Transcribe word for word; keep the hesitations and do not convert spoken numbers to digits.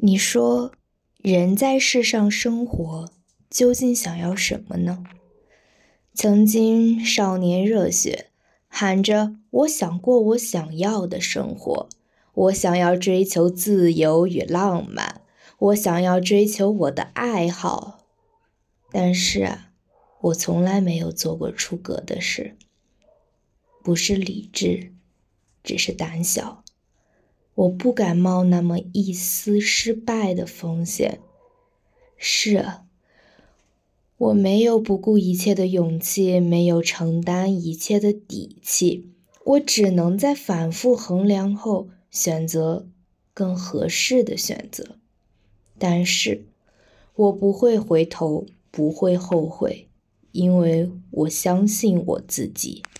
你说，人在世上生活，究竟想要什么呢？曾经少年热血，喊着我想过我想要的生活，我想要追求自由与浪漫，我想要追求我的爱好。但是啊，我从来没有做过出格的事，不是理智，只是胆小。我不敢冒那么一丝失败的风险。是啊，我没有不顾一切的勇气，没有承担一切的底气，我只能在反复衡量后选择更合适的选择。但是，我不会回头，不会后悔，因为我相信我自己。